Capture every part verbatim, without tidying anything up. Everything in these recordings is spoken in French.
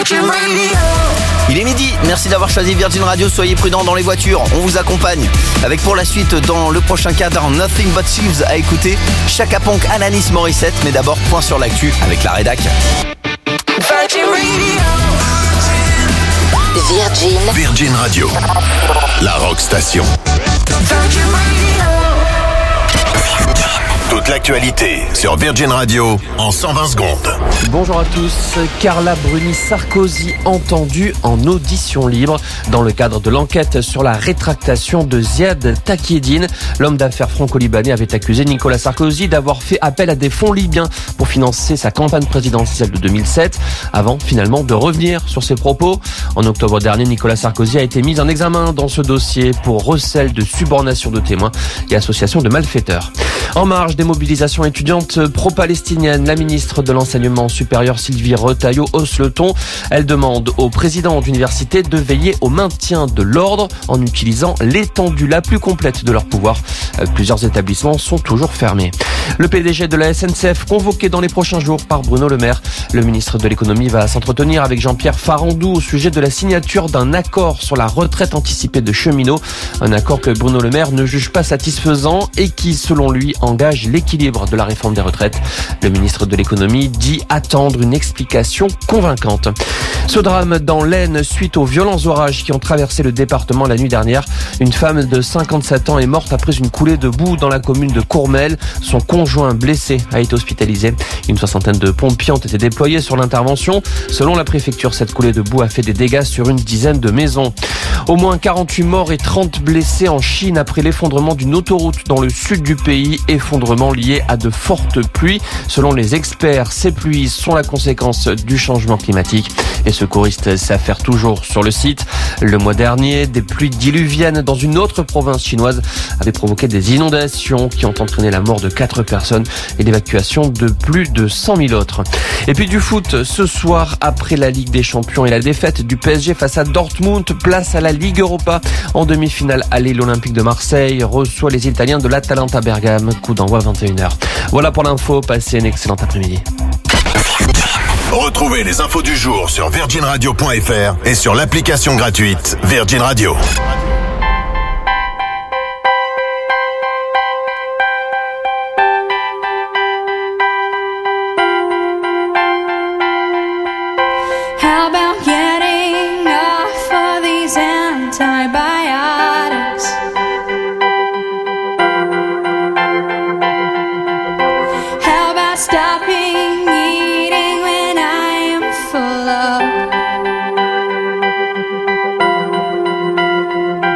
Il est midi, merci d'avoir choisi Virgin Radio, soyez prudents dans les voitures, on vous accompagne. Avec pour la suite, dans le prochain cadre, Nothing But Thieves à écouter, Chaka Ponk, Alanis Morissette, mais d'abord point sur l'actu avec la rédac. Virgin. Virgin Radio, la rock station. Toute l'actualité sur Virgin Radio en cent vingt secondes. Bonjour à tous. Carla Bruni-Sarkozy entendue en audition libre dans le cadre de l'enquête sur la rétractation de Ziad Takieddine. L'homme d'affaires franco-libanais avait accusé Nicolas Sarkozy d'avoir fait appel à des fonds libyens pour financer sa campagne présidentielle de deux mille sept, avant finalement de revenir sur ses propos. En octobre dernier, Nicolas Sarkozy a été mis en examen dans ce dossier pour recel de subornation de témoins et association de malfaiteurs. En marge des mobilisations étudiantes pro-palestiniennes, la ministre de l'Enseignement supérieur Sylvie Retailleau hausse le ton. Elle demande aux présidents d'université de veiller au maintien de l'ordre en utilisant l'étendue la plus complète de leur pouvoir. Plusieurs établissements sont toujours fermés. Le P D G de la S N C F convoqué dans les prochains jours par Bruno Le Maire. Le ministre de l'économie va s'entretenir avec Jean-Pierre Farandou au sujet de la signature d'un accord sur la retraite anticipée de cheminots. Un accord que Bruno Le Maire ne juge pas satisfaisant et qui, selon lui, engage l'équilibre de la réforme des retraites. Le ministre de l'économie dit attendre une explication convaincante. Ce drame dans l'Aisne suite aux violents orages qui ont traversé le département la nuit dernière. Une femme de cinquante-sept ans est morte après une coulée de boue dans la commune de Courmel. Son conjoint blessé a été hospitalisé. Une soixantaine de pompiers ont été déployés sur l'intervention. Selon la préfecture, cette coulée de boue a fait des dégâts sur une dizaine de maisons. Au moins quarante-huit morts et trente blessés en Chine après l'effondrement d'une autoroute dans le sud du pays. Effondrement lié à de fortes pluies. Selon les experts, ces pluies sont la conséquence du changement climatique. Les secouristes s'affairent toujours sur le site. Le mois dernier, des pluies diluviennes dans une autre province chinoise avaient provoqué des inondations qui ont entraîné la mort de quatre personnes et l'évacuation de plus de cent mille autres. Et puis du foot, ce soir, après la Ligue des Champions et la défaite du P S G face à Dortmund, place à la Ligue Europa. En demi-finale, aller l'Olympique de Marseille reçoit les Italiens de l'Atalanta Bergame. Coup d'envoi vingt et une heures. Voilà pour l'info, passez une excellente après-midi. Retrouvez les infos du jour sur virgin radio point f r et sur l'application gratuite Virgin Radio. How about getting off of these antibiotics? How about stopping eating when I am full of?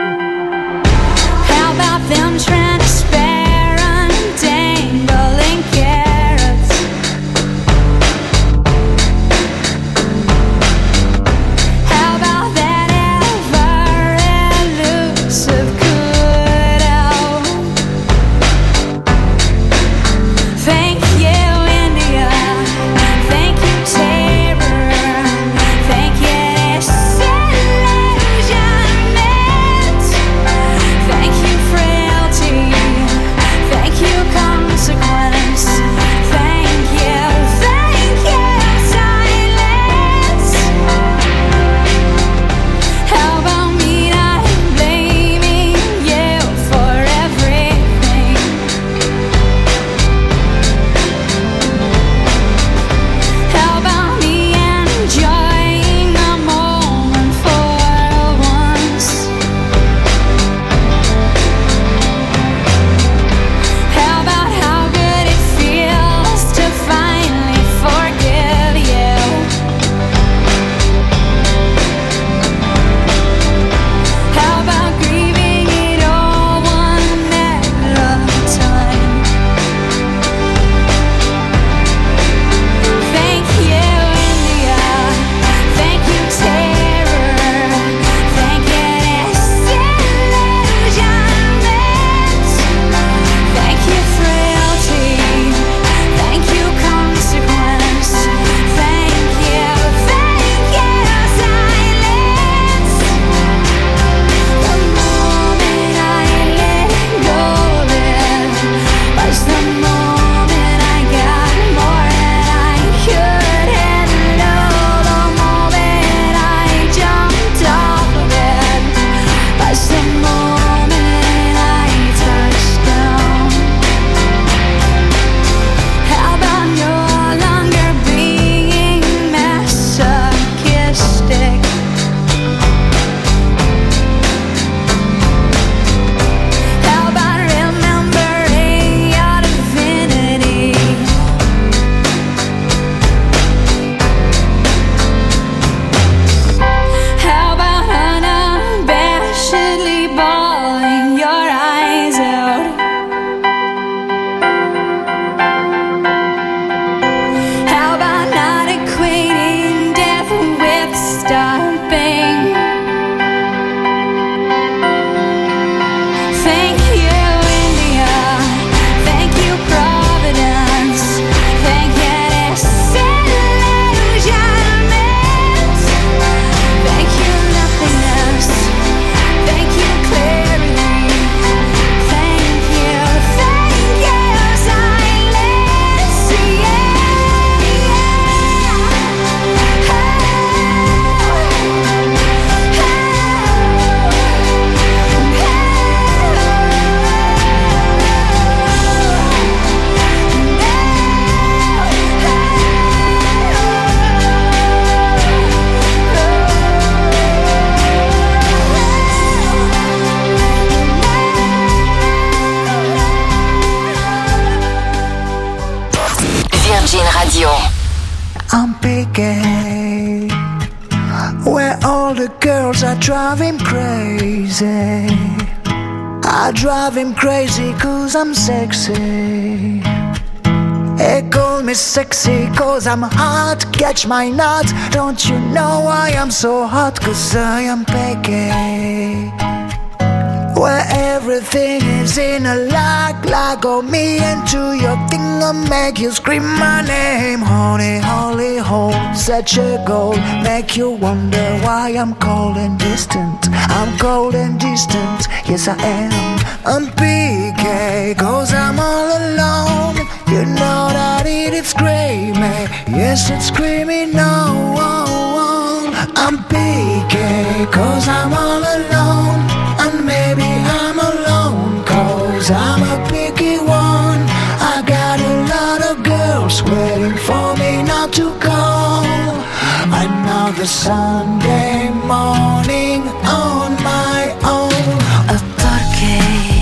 all the girls I drive him crazy. I drive him crazy cause I'm sexy. They call me sexy cause I'm hot. Catch my nut. Don't you know why I'm so hot? Cause I am picky. Where everything is in a lock. Lock on me into your thing and make you scream my name. Honey, holy hole, such a goal. Make you wonder why I'm cold and distant. I'm cold and distant, yes I am. I'm P K, cause I'm all alone. You know that it is screaming, yes it's screaming no. I'm P K, cause I'm all alone. And maybe I'm alone, cause I'm a picky one. I got a lot of girls waiting for me not to call. Another Sunday morning on my own. ¿Por qué?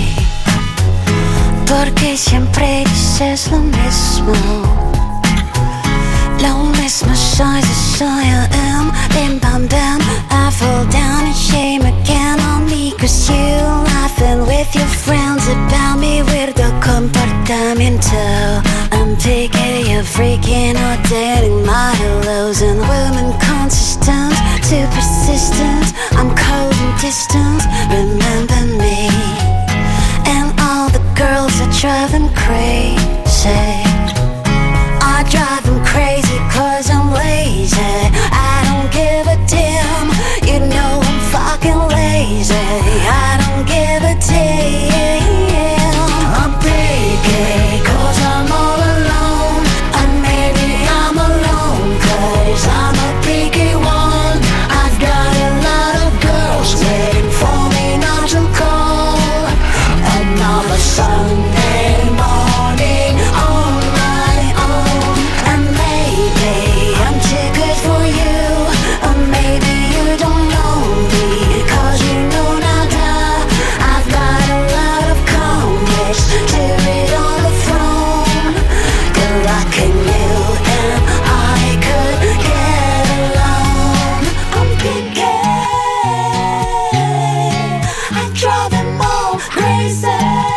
Porque siempre dices lo mismo. Lo mismo soy, soy I am. Bim bam bam, I fall down in shame again on me. Cause you laughing with your friends about me. Weirdo comportamiento. I'm picky, you're freaking or dating my hellos. And women consistent, too persistent. I'm cold and distant, remember me. And all the girls that drive them crazy. I drive them crazy cause I'm lazy. I don't give a damn. You know I'm fucking lazy. I don't give a damn. I'm picky cause I'm all alone. And maybe I'm alone cause I'm a picky one. I've got a lot of girls waiting for me not to call. Another Sunday morning on my own. And maybe I'm too good for you. Or maybe you don't know me cause you know nada. I've got a lot of complex to read on the throne. Good luck in you and I could get along. I'm picky. I drive them all crazy.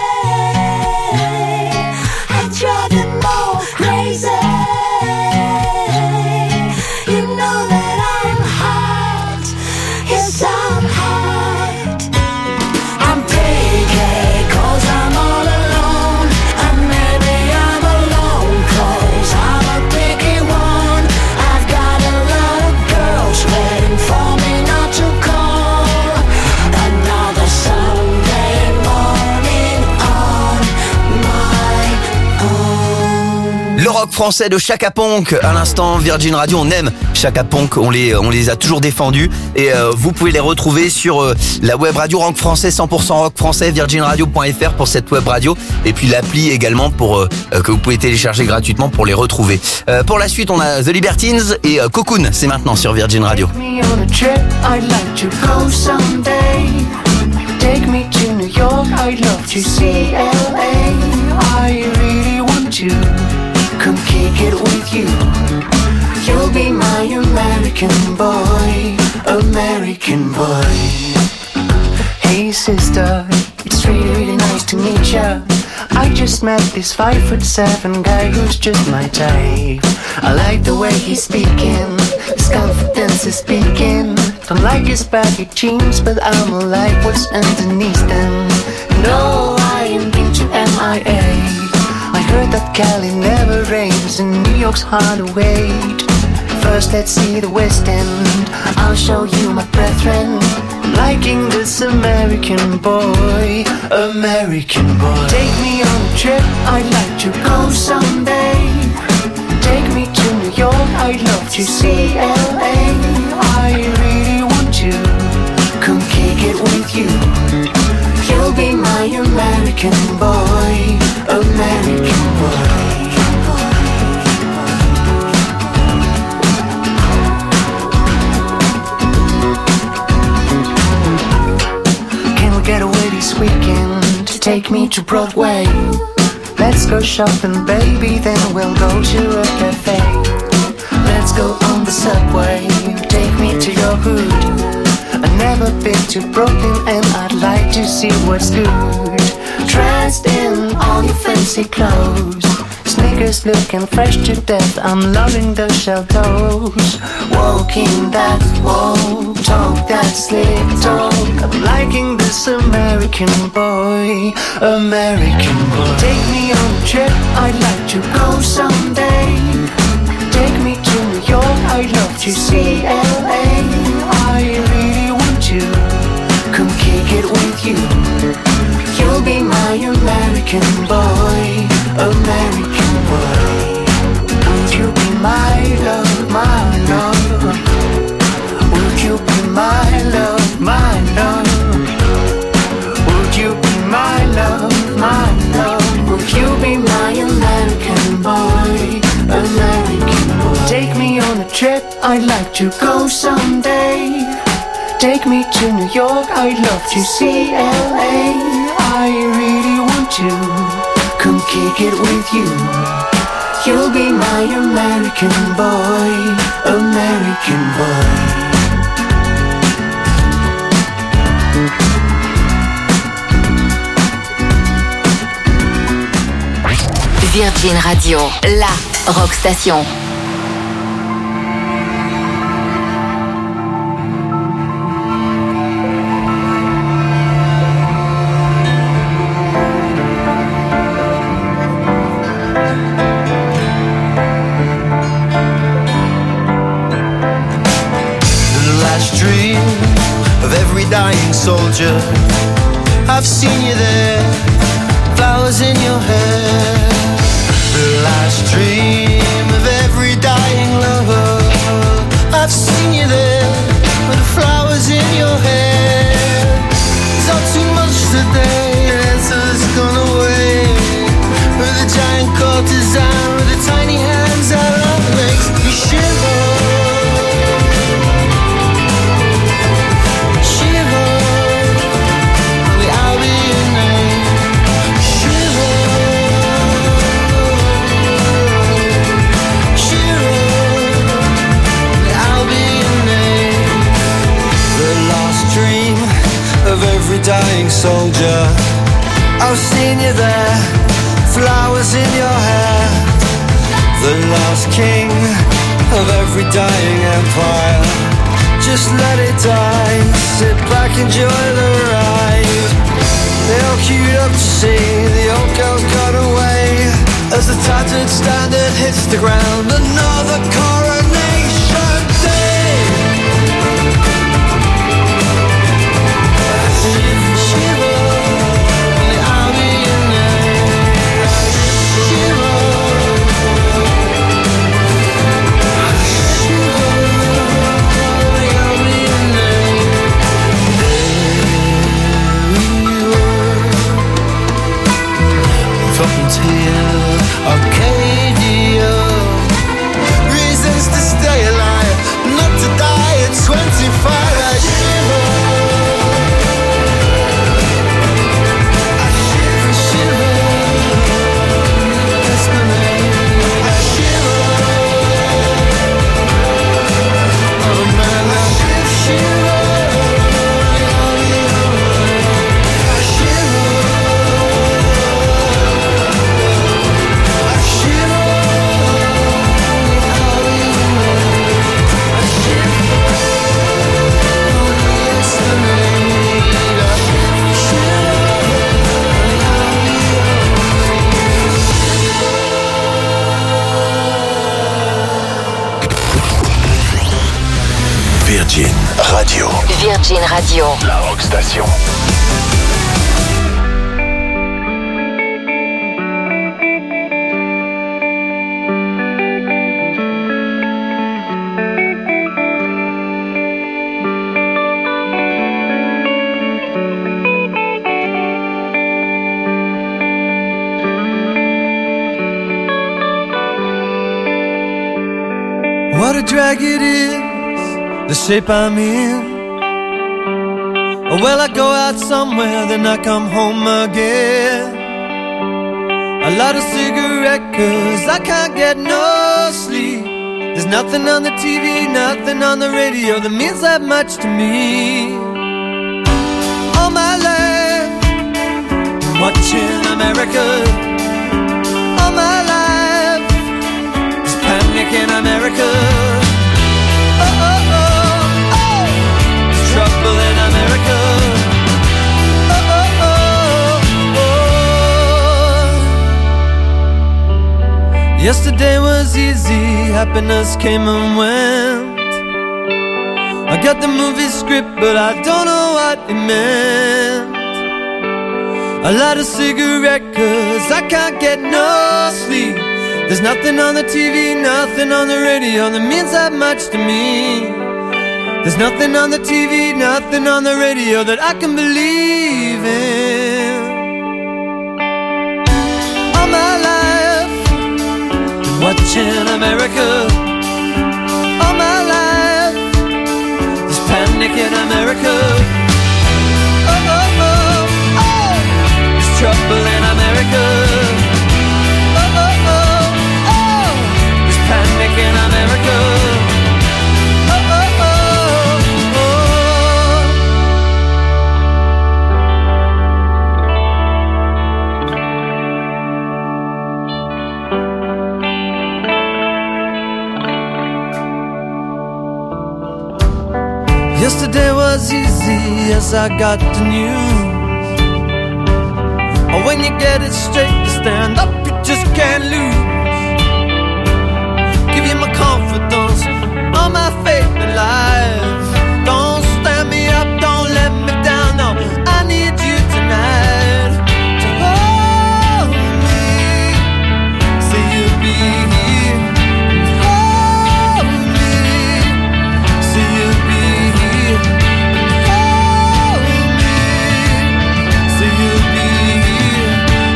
I drive them all crazy. You know that I'm hot. Yes, I'm hot. I'm picky cause I'm all alone. And maybe I'm alone cause I'm a picky one. I've got a lot of girls waiting for me not to call. Another Sunday morning on my own. Le rock français de Chaka Ponk, à l'instant Virgin Radio, on aime Chaka Ponk, on les, on les a toujours défendus et euh, vous pouvez les retrouver sur euh, la web radio rock français, cent pour cent rock français, virgin radio point f r pour cette web radio et puis l'appli également pour euh, que vous pouvez télécharger gratuitement pour les retrouver. Euh, pour la suite, on a The Libertines et euh, Cocoon, c'est maintenant sur Virgin Radio. Take me on a trip, I'd like to go someday. Take me to New York, I'd love to see L A. I really want to come kick it with you. You'll be my American boy, American boy. Hey sister, it's really really nice to meet ya. I just met this five foot seven guy who's just my type. I like the way he's speaking, his confidence is speaking. Don't like his baggy jeans, but I'ma like what's underneath them. No, I ain't been to M I A. I heard that Cali never rains and New York's hard to wait. First let's see the West End, I'll show you my brethren. Liking this American boy, American boy. Take me on a trip, I'd like to go someday. Take me to New York, I'd love to see L A. I really want to come kick it with you. You'll be my American boy, American boy. Get away this weekend to take me to Broadway. Let's go shopping, baby, then we'll go to a cafe. Let's go on the subway, take me to your hood. never been to Brooklyn and I'd like to see what's good. Dressed in all your fancy clothes, sneakers looking fresh to death, I'm loving the shell toes. Walking that walk, talk that slick talk, I'm liking this American boy, American boy. Take me on a trip, I'd like to go someday. Take me to New York, I'd love to see L A. I really want to come kick it with you. You'll be my American boy, American boy. Would you be my love, my love? Would you be my love, my love? Would you be my love, my love? Would you be my American boy, American boy? Take me on a trip, I'd like to go someday. Take me to New York, I'd love to see L A. I really want to come kick it with you. You'll be my American boy, American boy. Virgin Radio, la rock station. Dying soldier, I've seen you there, flowers in your hair. The last dream of every dying lover, I've seen you there, with the flowers in your hair. It's not too much today, answers gone away, with a giant courtesan, with the tiny hands that love makes me shiver. Dying soldier, I've seen you there, flowers in your hair. The last king of every dying empire, just let it die, sit back, enjoy the ride. They all queued up to see the old girls got away, as the tattered standard hits the ground. Another coronation day. Arcadia, reasons to stay alive, not to die at twenty-five. I shiver, I shiver, shiver. That's my name. I shiver, oh man, I shiver, shiver. Virgin Radio. Virgin Radio. La rock station. What a drag it is, the shape I'm in. Oh, well, I go out somewhere, then I come home again. I light a cigarette cause I can't get no sleep. There's nothing on the T V, nothing on the radio that means that much to me. my life, watching America. All my life, there's panic in America. Oh, oh, oh, oh, there's trouble in America. Oh, oh, oh, oh. Yesterday was easy, happiness came and went. I got the movie script, but I don't know what it meant. I light a cigarette cause I can't get no sleep. There's nothing on the T V, nothing on the radio that means that much to me. There's nothing on the T V, nothing on the radio that I can believe in. All my life, been watching America. All my life, there's panic in America. Oh, oh, oh, oh, there's trouble in America. Oh, oh, oh, oh, there's panic in America. Oh, oh, oh, oh. Yesterday was easy as I got the news. Oh, when you get it straight, you stand up, you just can't lose. Give you my confidence, all my faith in life. Don't stand me up, don't let me down, no, I need you tonight to hold me, say you'll be here and hold me, say you'll be here and hold me, say you'll be here.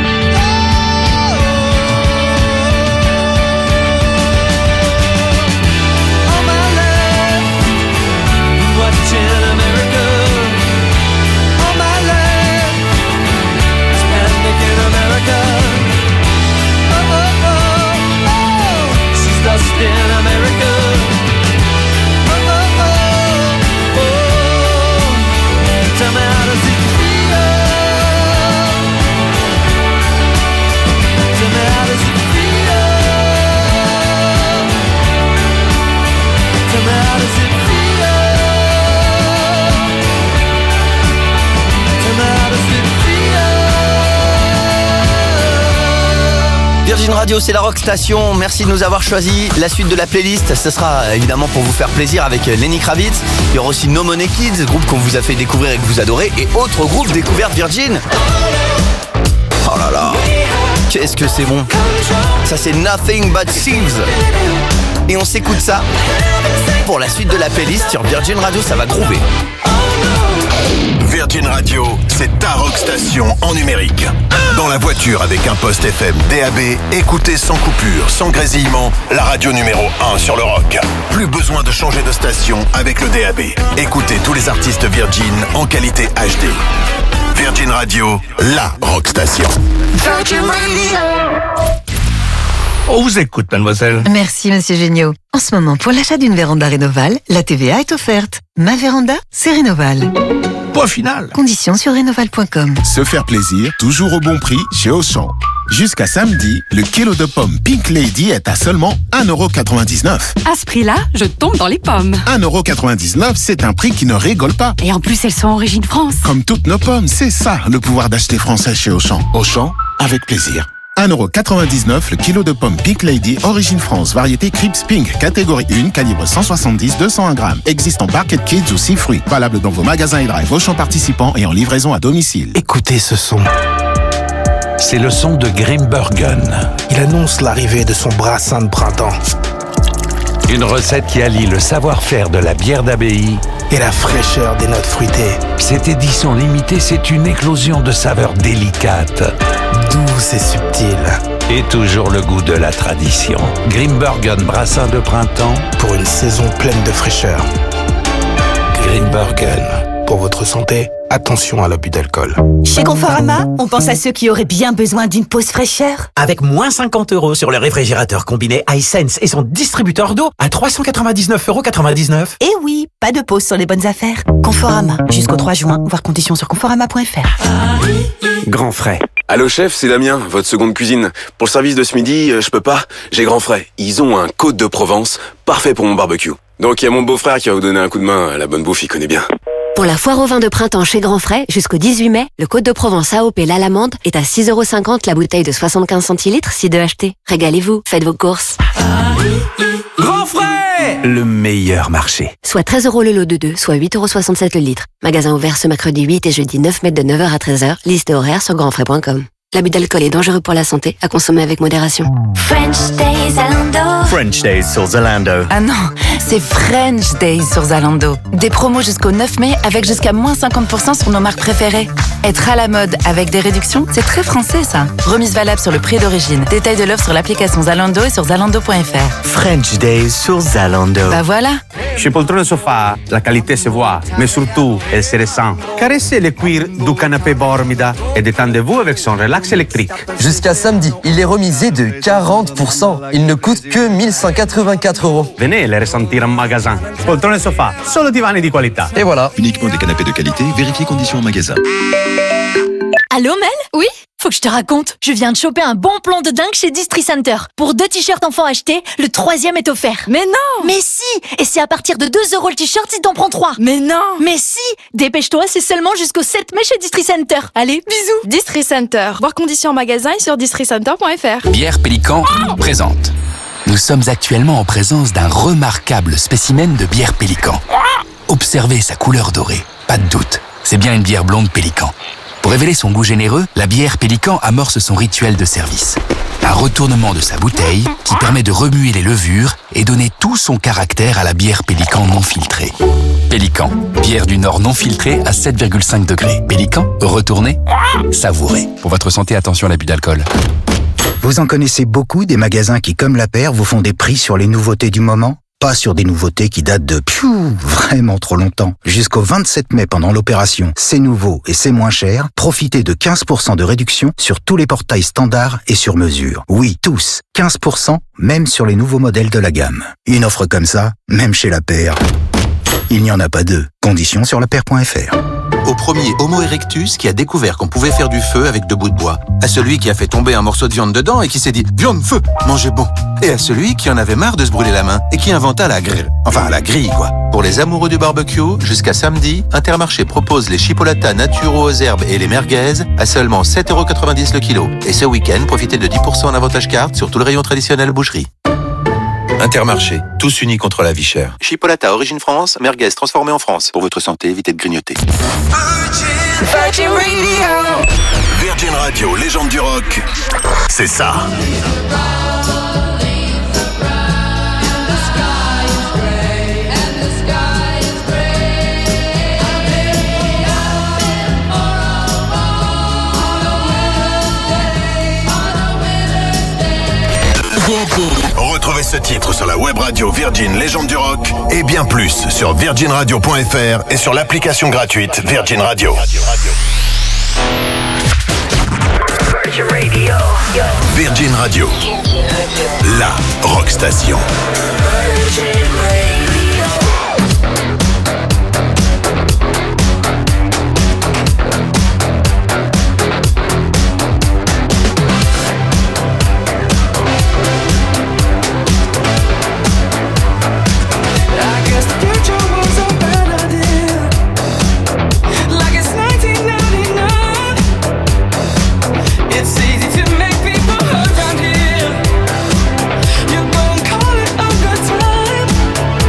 All my life, been watching America. All my life, there's panic in America. Oh, oh, oh, oh, she's lost in America. Oh, oh, oh, oh, tell me how does it feel? Tell me how does it feel? Tell me how does it feel? Tell me how does it feel? Virgin Radio, c'est la Rock Station. Merci de nous avoir choisi. La suite de la playlist, ce sera évidemment pour vous faire plaisir avec Lenny Kravitz. Il y aura aussi No Money Kids, groupe qu'on vous a fait découvrir et que vous adorez, et autres groupes découvertes Virgin. Oh là là, qu'est-ce que c'est bon. Ça c'est Nothing But Thieves. Et on s'écoute ça pour la suite de la playlist sur Virgin Radio, ça va groover. Virgin Radio, c'est ta rock station en numérique. Dans la voiture avec un poste F M D A B, écoutez sans coupure, sans grésillement, la radio numéro un sur le rock. Plus besoin de changer de station avec le D A B. Écoutez tous les artistes Virgin en qualité H D. Virgin Radio, la rock station. Virgin Radio. On vous écoute, mademoiselle. Merci, monsieur Géniaud. En ce moment, pour l'achat d'une véranda Rénoval, la T V A est offerte. Ma véranda, c'est Rénoval. Point final. Conditions sur rénoval point com. Se faire plaisir, toujours au bon prix chez Auchan. Jusqu'à samedi, le kilo de pommes Pink Lady est à seulement un euro quatre-vingt-dix-neuf. À ce prix-là, je tombe dans les pommes. un euro quatre-vingt-dix-neuf, c'est un prix qui ne rigole pas. Et en plus, elles sont origine France. Comme toutes nos pommes, c'est ça le pouvoir d'acheter français chez Auchan. Auchan, avec plaisir. un euro quatre-vingt-dix-neuf le kilo de pommes Pink Lady, origine France, variété Crips Pink, catégorie un, calibre cent soixante-dix à deux cent un grammes. Existe en Barquette Kids ou six fruits. Valable dans vos magasins et drive Auchan participants et en livraison à domicile. Écoutez ce son. C'est le son de Grimbergen. Il annonce l'arrivée de son brassin de printemps. Une recette qui allie le savoir-faire de la bière d'abbaye et la fraîcheur des notes fruitées. Cette édition limitée, c'est une éclosion de saveurs délicates, douces et subtiles. Et toujours le goût de la tradition. Grimbergen brassin de printemps pour une saison pleine de fraîcheur. Grimbergen, Pour votre santé, attention à l'abus d'alcool. Chez Conforama, on pense à ceux qui auraient bien besoin d'une pause fraîcheur. Avec moins cinquante euros sur le réfrigérateur combiné iSense et son distributeur d'eau à trois cent quatre-vingt-dix-neuf euros quatre-vingt-dix-neuf. Et oui, pas de pause sur les bonnes affaires. Conforama, jusqu'au trois juin, voir conditions sur conforama point f r. Grand frais. Allô chef, c'est Damien, votre seconde cuisine. Pour le service de ce midi, euh, je peux pas. J'ai Grand frais. Ils ont un Côte de Provence, parfait pour mon barbecue. Donc il y a mon beau-frère qui va vous donner un coup de main. La bonne bouffe, il connaît bien. Pour la foire au vin de printemps chez Grand Frais, jusqu'au dix-huit mai, le Côte de Provence A O P l'Alamande est à six euros cinquante la bouteille de soixante-quinze centilitres, si deux achetés. Régalez-vous, faites vos courses. Grand frais, le meilleur marché. Soit treize euros le lot de deux, soit huit euros soixante-sept le litre. Magasin ouvert ce mercredi huit et jeudi neuf mai de neuf heures à treize heures. Liste et horaire sur grand frais point com. L'abus d'alcool est dangereux pour la santé, à consommer avec modération. French Days Zalando. French Days sur Zalando. Ah non, c'est French Days sur Zalando. Des promos jusqu'au neuf mai avec jusqu'à moins cinquante pour cent sur nos marques préférées. Être à la mode avec des réductions, c'est très français ça. Remise valable sur le prix d'origine. Détail de l'offre sur l'application Zalando et sur zalando point f r. French Days sur Zalando. Bah voilà. Chez Poltrone Sofa, la qualité se voit, mais surtout, elle se ressent. Caressez le cuir du canapé Bormida et détendez-vous avec son relax électrique. Jusqu'à samedi, il est remisé de quarante pour cent. Il ne coûte que mille cent quatre-vingt-quatre euros. Venez le ressentir en magasin. Poltrone Sofa, solo divani di qualità. Et voilà. Uniquement des canapés de qualité, vérifiez conditions en magasin. Allô Mel? Oui? Faut que je te raconte. Je viens de choper un bon plan de dingue chez Distri Center. Pour deux t-shirts enfants achetés, le troisième est offert. Mais non! Mais si! Et c'est à partir de deux euros le t-shirt si t'en prends trois. Mais non! Mais si! Dépêche-toi, c'est seulement jusqu'au sept mai chez Distri Center. Allez, bisous! Distri Center. Voir conditions en magasin et sur distri center point f r. Bière Pélican présente. Nous sommes actuellement en présence d'un remarquable spécimen de bière Pélican. Observez sa couleur dorée. Pas de doute, c'est bien une bière blonde Pélican. Pour révéler son goût généreux, la bière Pélican amorce son rituel de service. Un retournement de sa bouteille qui permet de remuer les levures et donner tout son caractère à la bière Pélican non filtrée. Pélican, bière du Nord non filtrée à sept virgule cinq degrés. Pélican, retournez, savourez. Pour votre santé, attention à l'abus d'alcool. Vous en connaissez beaucoup des magasins qui, comme la paire, vous font des prix sur les nouveautés du moment? Pas sur des nouveautés qui datent de piou, vraiment trop longtemps. Jusqu'au vingt-sept mai, pendant l'opération C'est nouveau et c'est moins cher, profitez de quinze pour cent de réduction sur tous les portails standards et sur mesure. Oui, tous. quinze pour cent, même sur les nouveaux modèles de la gamme. Une offre comme ça, même chez la paire. Il n'y en a pas deux. Conditions sur la paire point f r. Au premier Homo erectus qui a découvert qu'on pouvait faire du feu avec deux bouts de bois. À celui qui a fait tomber un morceau de viande dedans et qui s'est dit « Viande, feu, mangez bon !» Et à celui qui en avait marre de se brûler la main et qui inventa la grille. Enfin, la grille, quoi. Pour les amoureux du barbecue, jusqu'à samedi, Intermarché propose les chipolatas naturaux aux herbes et les merguez à seulement sept euros quatre-vingt-dix le kilo. Et ce week-end, profitez de dix pour cent en avantage carte sur tout le rayon traditionnel boucherie. Intermarché, tous unis contre la vie chère. Chipolata origine France, merguez transformée en France. Pour votre santé, évitez de grignoter. Virgin Radio. Virgin Radio, légende du rock, c'est ça. Retrouvez ce titre sur la web radio Virgin Légende du Rock et bien plus sur virgin radio point f r et sur l'application gratuite Virgin Radio. Virgin Radio, la rock station. You're gonna call it a good time.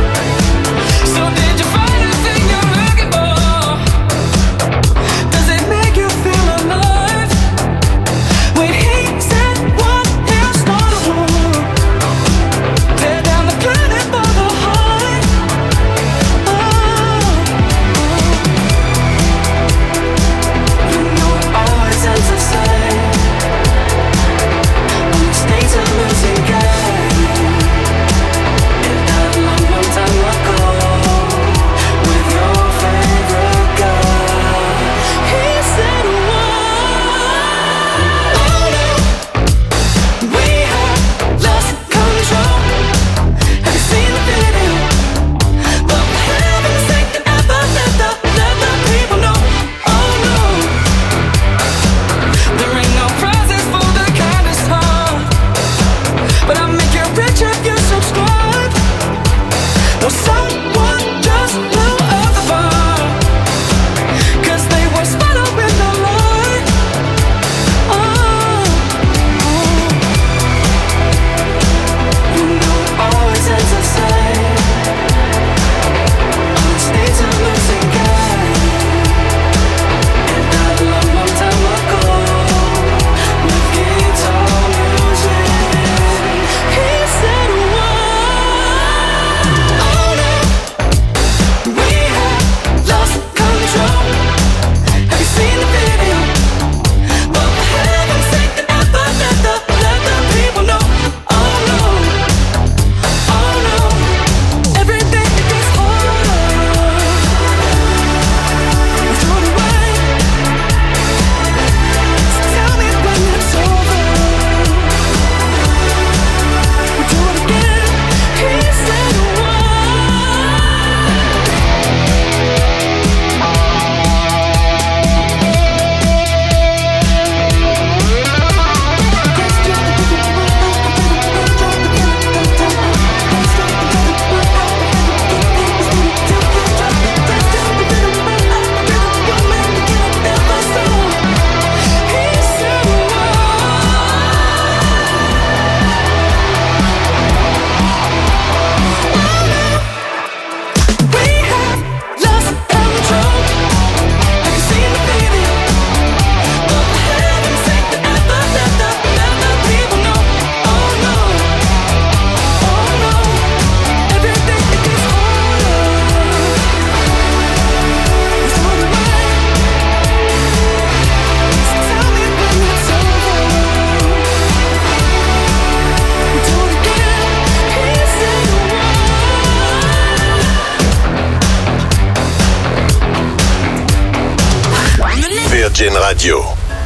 Virgin Radio.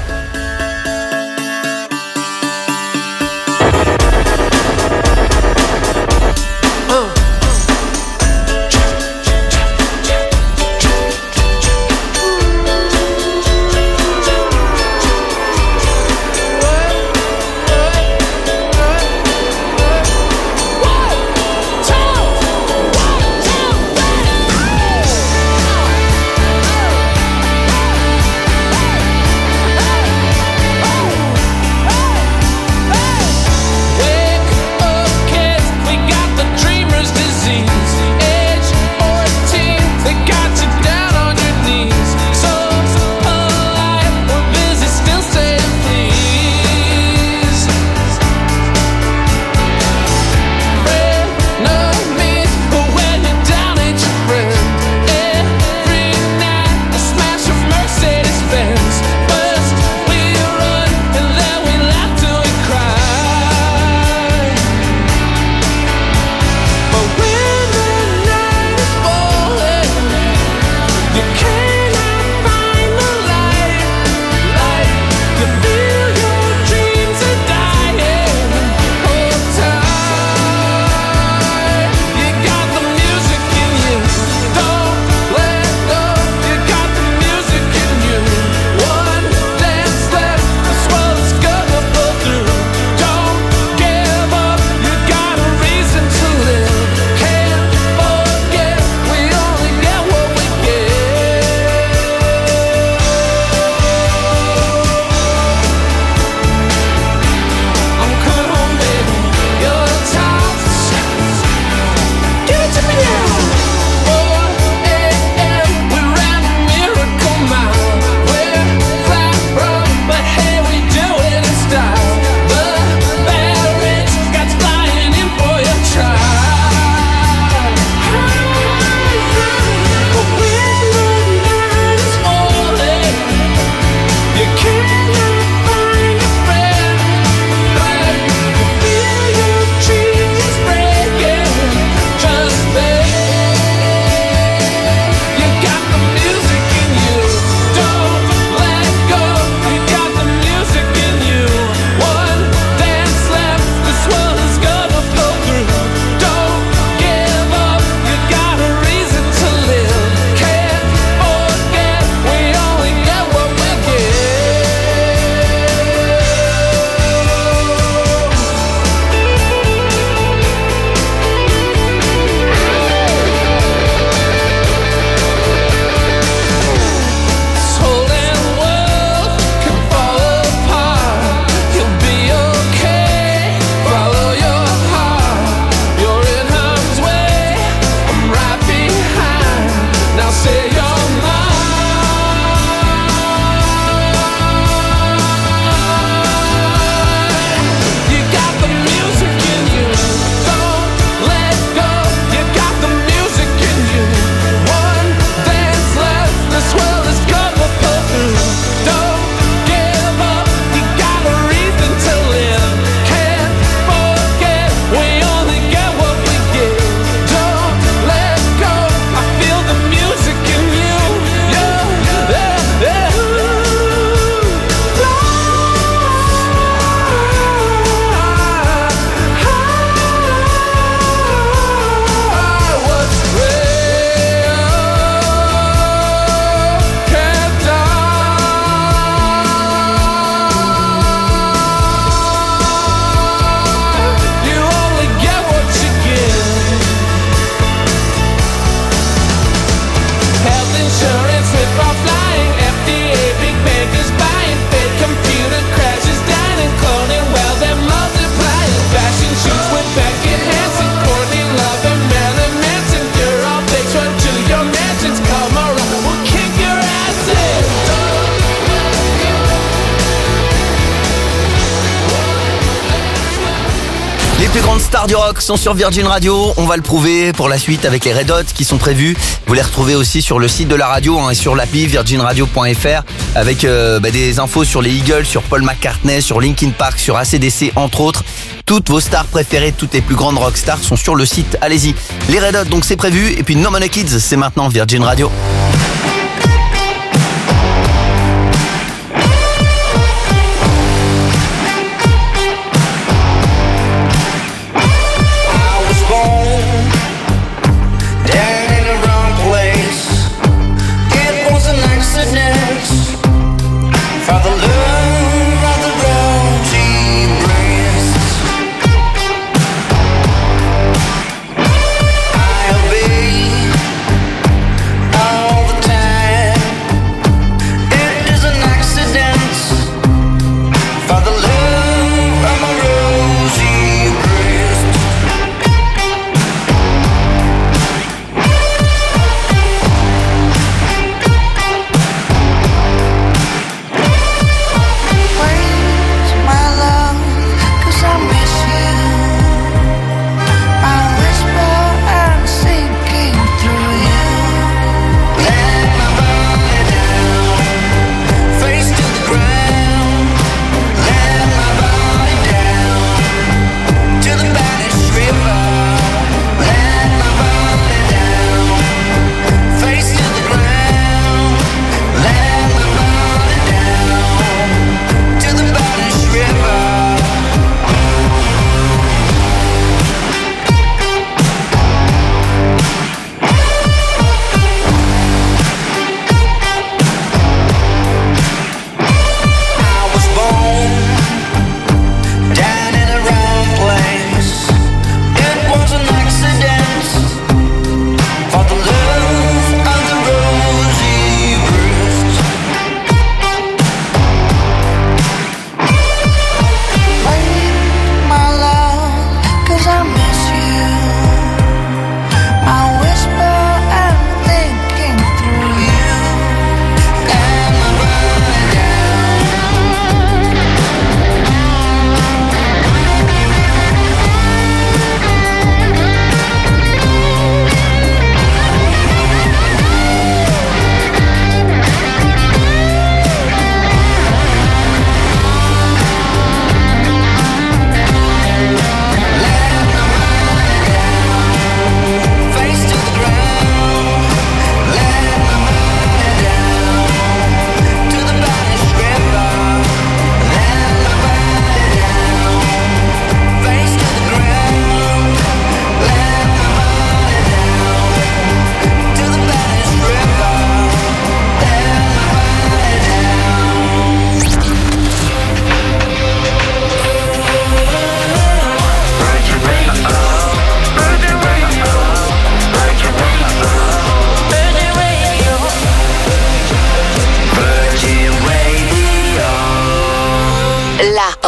Les plus grandes stars du rock sont sur Virgin Radio. On va le prouver pour la suite avec les Red Hot qui sont prévus. Vous les retrouvez aussi sur le site de la radio hein, et sur l'appli virgin radio point f r avec euh, bah, des infos sur les Eagles, sur Paul McCartney, sur Linkin Park, sur A C D C entre autres. Toutes vos stars préférées, toutes les plus grandes rock stars sont sur le site. Allez-y. Les Red Hot, donc c'est prévu. Et puis No Money Kids, c'est maintenant Virgin Radio.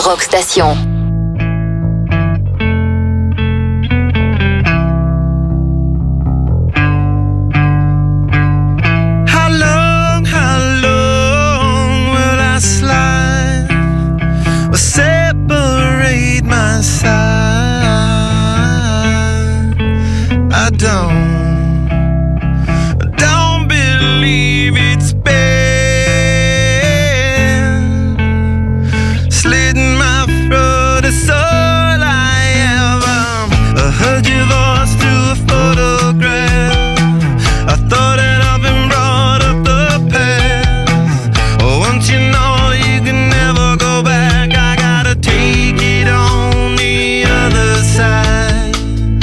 Rock Station. Separate my side. I don't, I don't believe it's been slitting my throat. It's all I ever. I heard your voice through a photograph. I thought that I've been brought up the past. Oh, once you know you can never go back. Take it on the other side.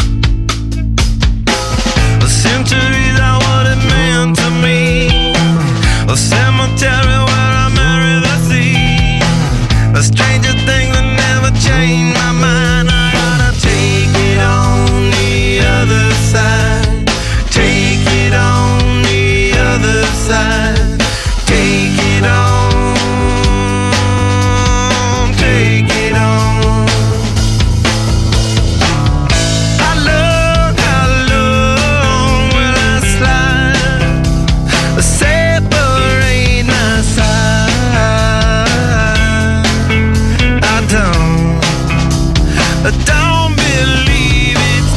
A centuries are what it meant to me. A cemetery where I marry the sea. A stranger thing that never changed my mind. I gotta take it on the other side. Take it on the other side. Take it on. I don't believe it's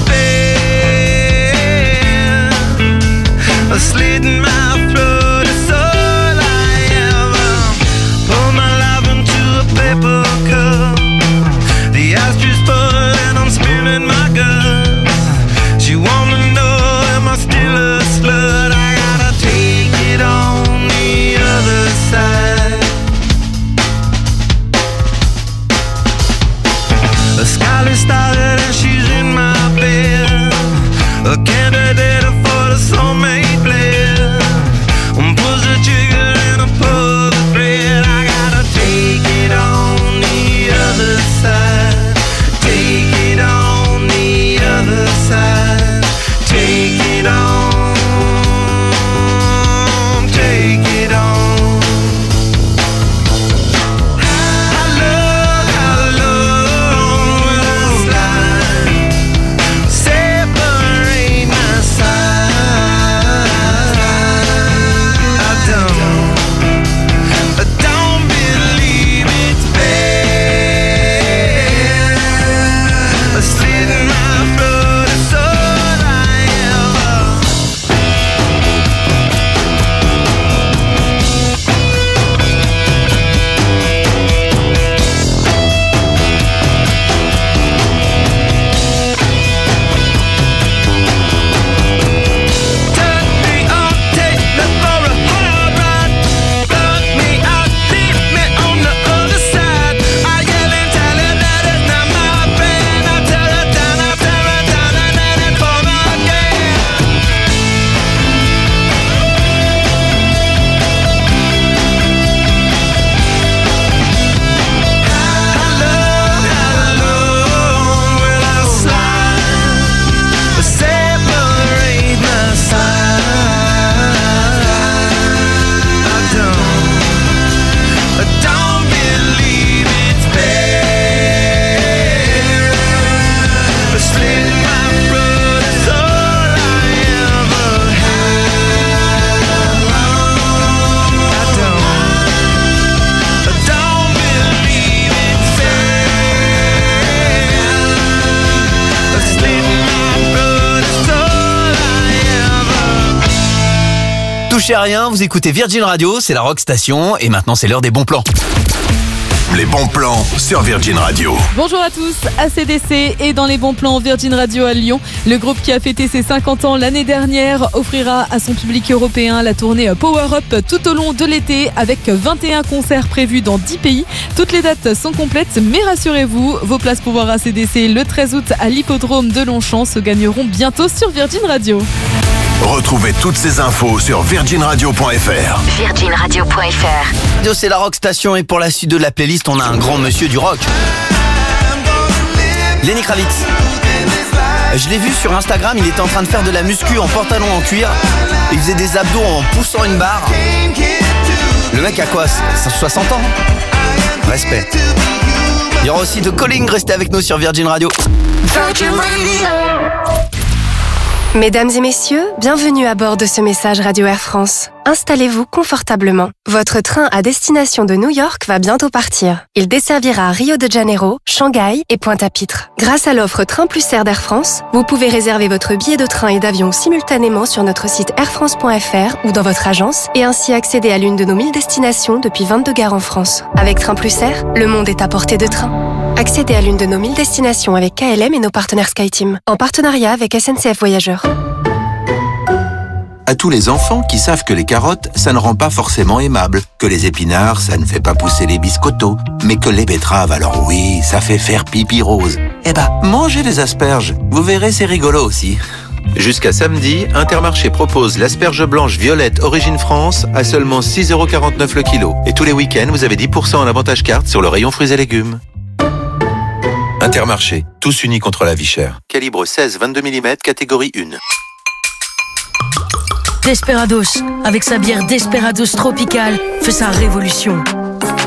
been a slit in my throat. It's all I ever. Pour my life into a paper cup. The ashtray full and I'm spilling my guts. She wanna know, am I still a slut? I gotta take it on the other side. A skyline started and she's in my bed. A candidate for the soulmate blend. Pulls the trigger and I pull the thread. I gotta take it on the other side. Take it on the other side. Take it on. Take it on. Touchez à rien, vous écoutez Virgin Radio, c'est la Rock Station et maintenant c'est l'heure des bons plans. Les bons plans sur Virgin Radio. Bonjour à tous, A C D C est dans les bons plans Virgin Radio à Lyon. Le groupe qui a fêté ses cinquante ans l'année dernière offrira à son public européen la tournée Power Up tout au long de l'été avec vingt et un concerts prévus dans dix pays. Toutes les dates sont complètes, mais rassurez-vous, vos places pour voir A C D C le treize août à l'hippodrome de Longchamp se gagneront bientôt sur Virgin Radio. Retrouvez toutes ces infos sur virgin radio point f r. virgin radio point f r. Radio, c'est la Rock Station et pour la suite de la playlist, on a un grand monsieur du rock. Lenny Kravitz. Je l'ai vu sur Instagram, il était en train de faire de la muscu en pantalon en cuir. Il faisait des abdos en poussant une barre. Le mec a quoi, soixante ans? Respect. Il y aura aussi de Calling, restez avec nous sur Virgin Radio. Virgin Radio. Mesdames et messieurs, bienvenue à bord de ce message Radio Air France. Installez-vous confortablement. Votre train à destination de New York va bientôt partir. Il desservira Rio de Janeiro, Shanghai et Pointe-à-Pitre. Grâce à l'offre Train Plus Air d'Air France, vous pouvez réserver votre billet de train et d'avion simultanément sur notre site air france point f r ou dans votre agence et ainsi accéder à l'une de nos mille destinations depuis vingt-deux gares en France. Avec Train Plus Air, le monde est à portée de train. Accédez à l'une de nos mille destinations avec K L M et nos partenaires SkyTeam, en partenariat avec S N C F Voyageurs. À tous les enfants qui savent que les carottes, ça ne rend pas forcément aimable, que les épinards, ça ne fait pas pousser les biscottos, mais que les betteraves, alors oui, ça fait faire pipi rose. Eh ben, mangez des asperges, vous verrez, c'est rigolo aussi. Jusqu'à samedi, Intermarché propose l'asperge blanche violette Origine France à seulement six euros quarante-neuf le kilo. Et tous les week-ends, vous avez dix pour cent en avantage carte sur le rayon fruits et légumes. Intermarché, tous unis contre la vie chère. Calibre seize vingt-deux millimètres, catégorie un. Desperados, avec sa bière Desperados Tropical, fait sa révolution. Pourquoi ?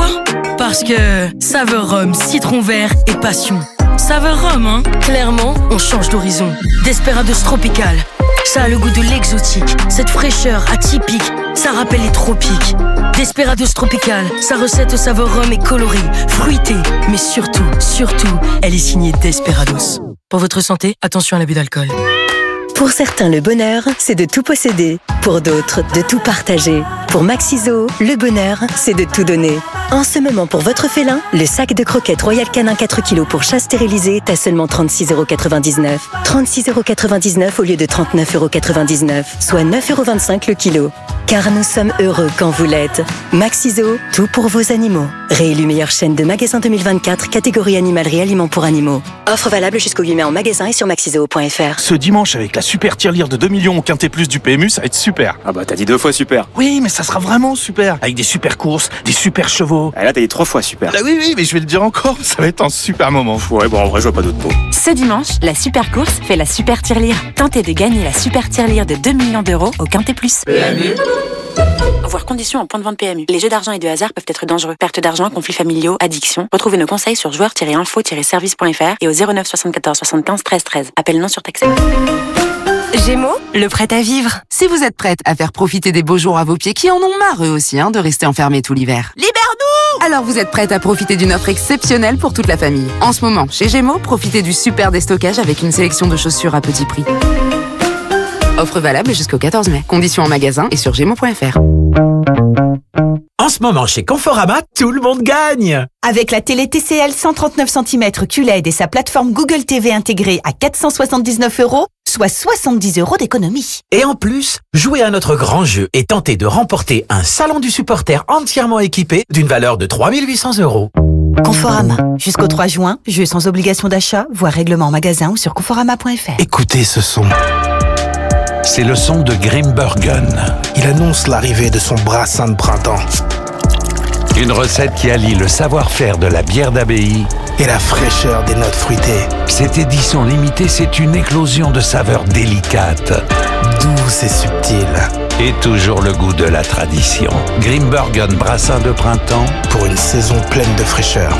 Parce que saveur rhum, citron vert et passion. Saveur rhum, hein ? Clairement, on change d'horizon. Desperados Tropical, ça a le goût de l'exotique. Cette fraîcheur atypique, ça rappelle les tropiques. Desperados Tropical, sa recette aux saveurs rhum est colorée, fruitée, mais surtout, surtout, elle est signée Desperados. Pour votre santé, attention à l'abus d'alcool. Pour certains, le bonheur, c'est de tout posséder. Pour d'autres, de tout partager. Pour Maxiso, le bonheur, c'est de tout donner. En ce moment, pour votre félin, le sac de croquettes Royal Canin quatre kilos pour chat stérilisé est à seulement trente-six euros quatre-vingt-dix-neuf. trente-six euros quatre-vingt-dix-neuf au lieu de trente-neuf euros quatre-vingt-dix-neuf, soit neuf euros vingt-cinq le kilo. Car nous sommes heureux quand vous l'êtes. Maxiso, tout pour vos animaux. Réélu meilleure chaîne de magasins deux mille vingt-quatre, catégorie animalerie aliments pour animaux. Offre valable jusqu'au huit mai en magasin et sur maxiso point f r. Ce dimanche, avec la super tirelire de deux millions au Quintet Plus du P M U, ça va être super. Ah bah t'as dit deux fois super. Oui, mais ça sera vraiment super. Avec des super courses, des super chevaux. Ah là t'as dit trois fois super. Ah oui, oui, mais je vais le dire encore, ça va être un super moment. Ouais, bon en vrai je vois pas d'autres mots. Ce dimanche, la super course fait la super tirelire. Tentez de gagner la super tirelire de deux millions d'euros au Quintet Plus. P M U. Voir conditions en point de vente P M U. Les jeux d'argent et de hasard peuvent être dangereux. Perte d'argent, conflits familiaux, addiction. Retrouvez nos conseils sur joueurs tiret info tiret service point f r et au zéro neuf soixante-quatorze soixante-quinze treize treize. Appel non surtaxé. Gémeaux, le prêt à vivre. Si vous êtes prête à faire profiter des beaux jours à vos pieds, qui en ont marre eux aussi hein, de rester enfermés tout l'hiver. Libère-nous ! Alors vous êtes prête à profiter d'une offre exceptionnelle pour toute la famille. En ce moment, chez Gémeaux, profitez du super déstockage avec une sélection de chaussures à petit prix. Offre valable jusqu'au quatorze mai. Conditions en magasin et sur gémeaux point f r. En ce moment, chez Conforama, tout le monde gagne! Avec la télé T C L cent trente-neuf centimètres Q L E D et sa plateforme Google T V intégrée à quatre cent soixante-dix-neuf euros, soit soixante-dix euros d'économie. Et en plus, jouez à notre grand jeu et tentez de remporter un salon du supporter entièrement équipé d'une valeur de trois mille huit cents euros. Conforama. Jusqu'au trois juin, jeu sans obligation d'achat, voire règlement en magasin ou sur conforama point f r. Écoutez ce son. C'est le son de Grimbergen. Il annonce l'arrivée de son brassin de printemps. Une recette qui allie le savoir-faire de la bière d'abbaye et la fraîcheur des notes fruitées. Cette édition limitée, c'est une éclosion de saveurs délicates, douces et subtiles. Et toujours le goût de la tradition. Grimbergen brassin de printemps pour une saison pleine de fraîcheur.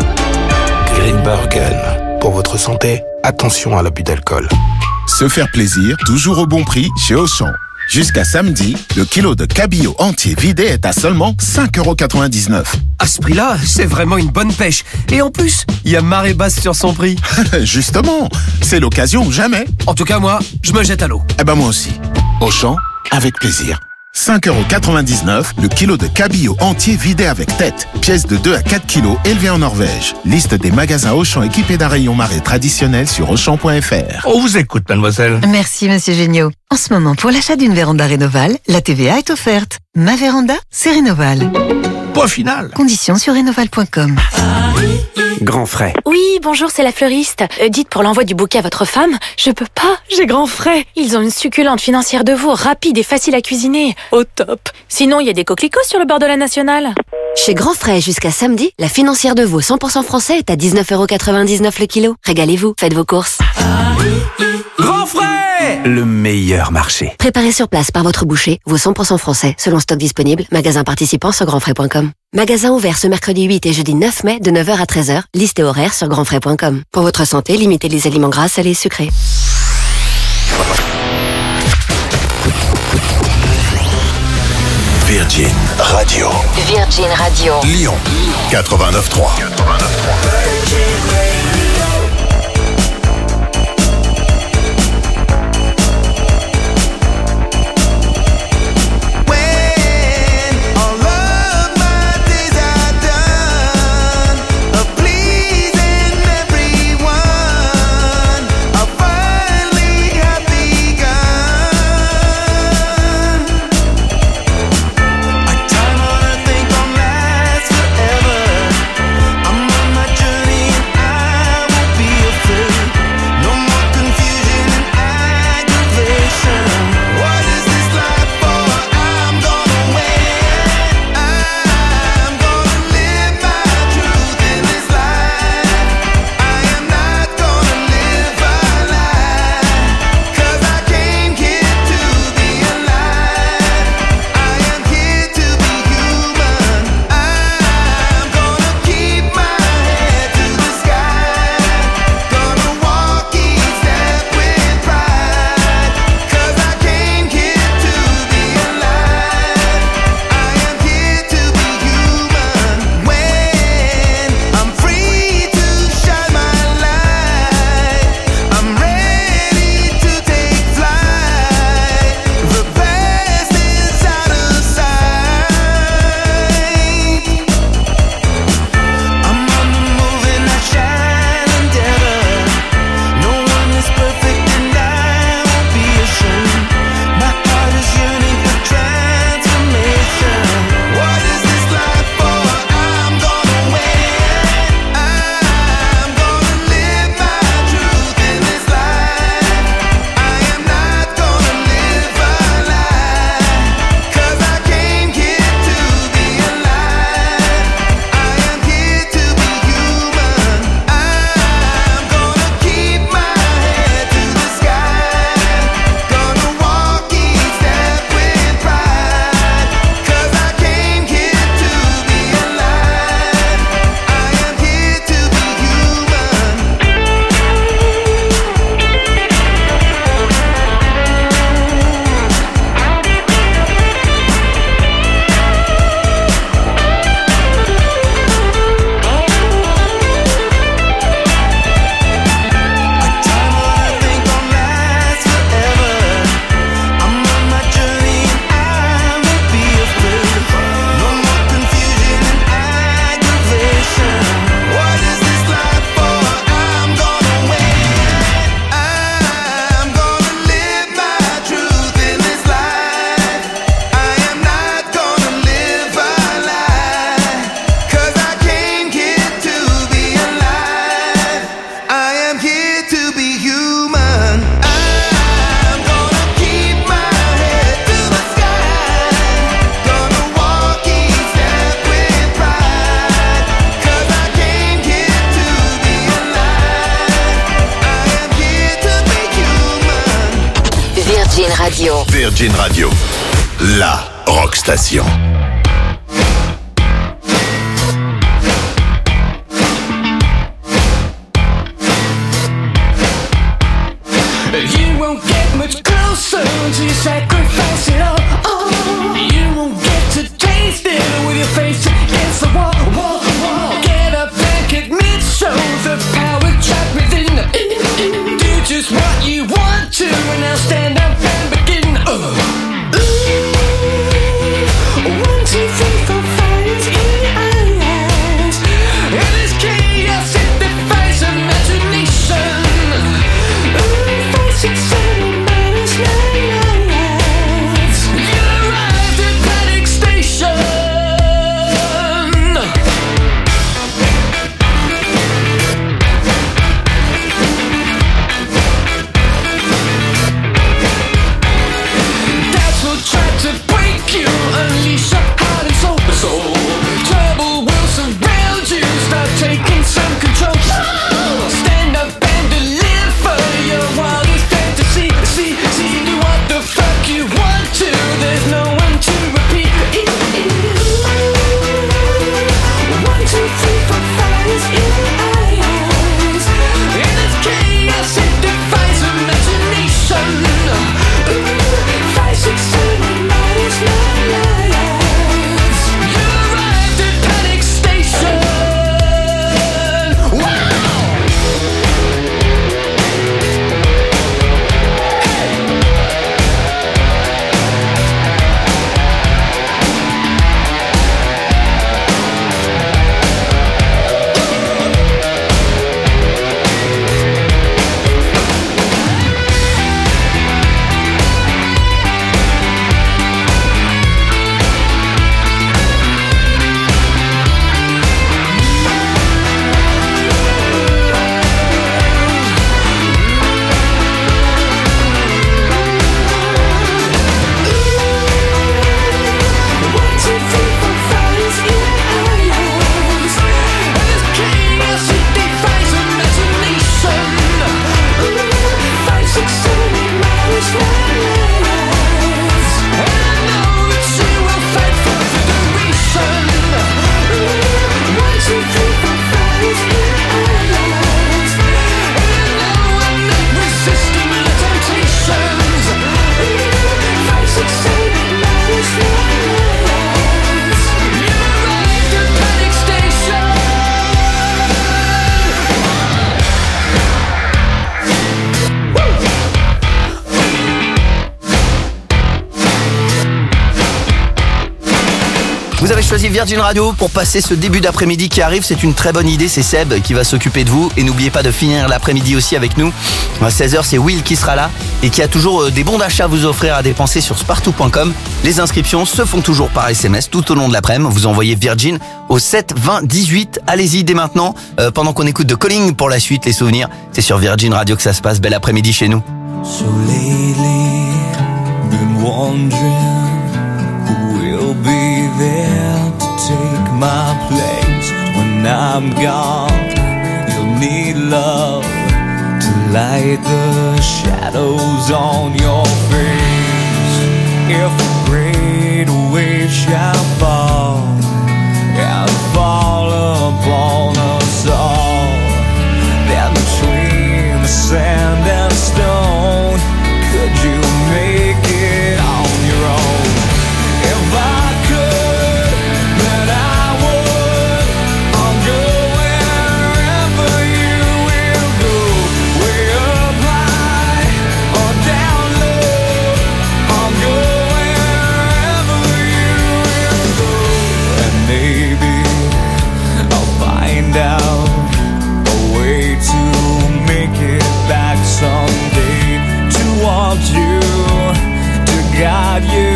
Grimbergen. Pour votre santé, attention à l'abus d'alcool. Se faire plaisir, toujours au bon prix chez Auchan. Jusqu'à samedi, le kilo de cabillaud entier vidé est à seulement cinq euros quatre-vingt-dix-neuf. À ce prix-là, c'est vraiment une bonne pêche. Et en plus, il y a marée basse sur son prix. Justement, c'est l'occasion ou jamais. En tout cas, moi, je me jette à l'eau. Eh ben moi aussi. Auchan, avec plaisir. cinq euros quatre-vingt-dix-neuf, le kilo de cabillaud entier vidé avec tête. Pièce de deux à quatre kilos élevée en Norvège. Liste des magasins Auchan équipés d'un rayon marée traditionnel sur auchan point f r. On vous écoute, mademoiselle. Merci, monsieur Géniaud. En ce moment, pour l'achat d'une véranda Rénoval, la T V A est offerte. Ma véranda, c'est Rénoval. Point final. Conditions sur rénoval point com. Grand frais. Oui, bonjour, c'est la fleuriste. Euh, dites pour l'envoi du bouquet à votre femme, je peux pas, j'ai grand frais. Ils ont une succulente financière de veau, rapide et facile à cuisiner. Au top. Sinon, il y a des coquelicots sur le bord de la nationale. Chez Grand Frais, jusqu'à samedi, la financière de veau cent pour cent français est à dix-neuf euros quatre-vingt-dix-neuf le kilo. Régalez-vous, faites vos courses. Grand frais! connais le meilleur marché. Préparé sur place par votre boucher, vos cent pour cent français, selon stock disponible, magasin participant sur grandfrais point com. Magasin ouvert ce mercredi huit et jeudi neuf mai de neuf heures à treize heures, liste et horaire sur grandfrais point com. Pour votre santé, limitez les aliments gras, salés et sucrés. Virgin Radio. Virgin Radio. Lyon quatre-vingt-neuf trois. Radio. Virgin Radio, la rock station. You won't get much closer until you sacrifice it all. Oh, you won't get to taste it with your face against the wall, wall, wall. Get up and admit so the power trapped within. Do just what you want to and now stand up and begin. Uh. One, two, three, four, five, it's in your eyes. And this chaos it defies imagination. Five, six, seven, minus nine, nine, nine. Vous avez choisi Virgin Radio pour passer ce début d'après-midi qui arrive. C'est une très bonne idée. C'est Seb qui va s'occuper de vous. Et n'oubliez pas de finir l'après-midi aussi avec nous. À seize heures, c'est Will qui sera là et qui a toujours des bons d'achat à vous offrir à dépenser sur spartou point com. Les inscriptions se font toujours par S M S tout au long de l'après-midi. Vous envoyez Virgin au sept vingt dix-huit. Allez-y dès maintenant. Euh, pendant qu'on écoute de Calling pour la suite, les souvenirs. C'est sur Virgin Radio que ça se passe. Bel après-midi chez nous. So lately, been wondering who will be there to take my place when I'm gone. You'll need love to light the shadows on your face. If a great wave shall fall and fall upon us all, then between the sand and stone, could you make it on your own? If I could, then I would. I'll go wherever you will go, way up high or down low. I'll go wherever you will go, and maybe I'll find out a way to make it back someday, to want you, to guide you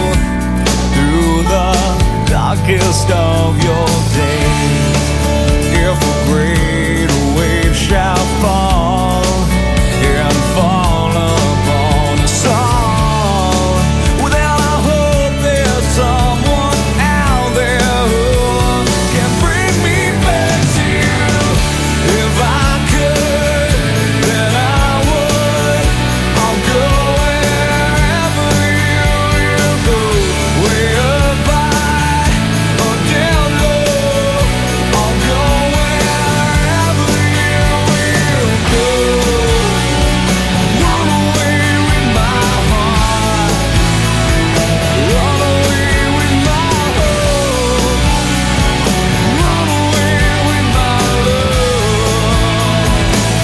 through the darkest of your days. If a great wave shall fall and fall upon us all, well then I hope there's someone out there who can bring me back to you. If I could, then I would. I'll go wherever you will go, way up high or down low. I'll go wherever you will go. Run away with my heart, run away with my hope, run away with my love.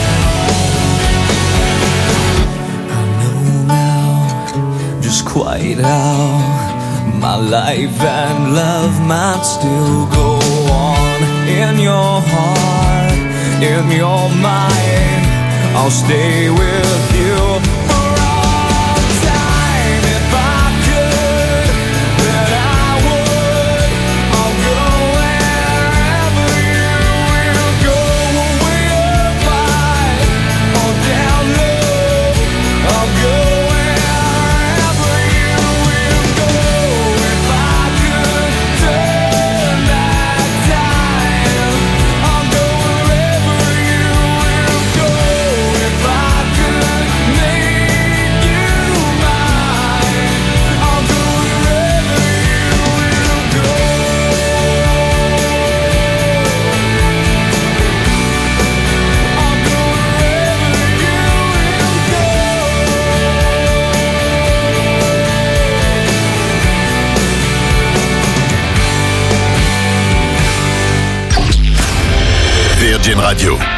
I know now just quite how my life and love might still go on. In your heart, in your mind, I'll stay with you for all time. If I could, then I would. I'll go wherever you will go, way up high or down low. I'll go wherever you will go. If I could turn back time, I'll go wherever you will go. If I could make you mine, I'll go wherever you will go. I'll go wherever you will go. Virgin Radio.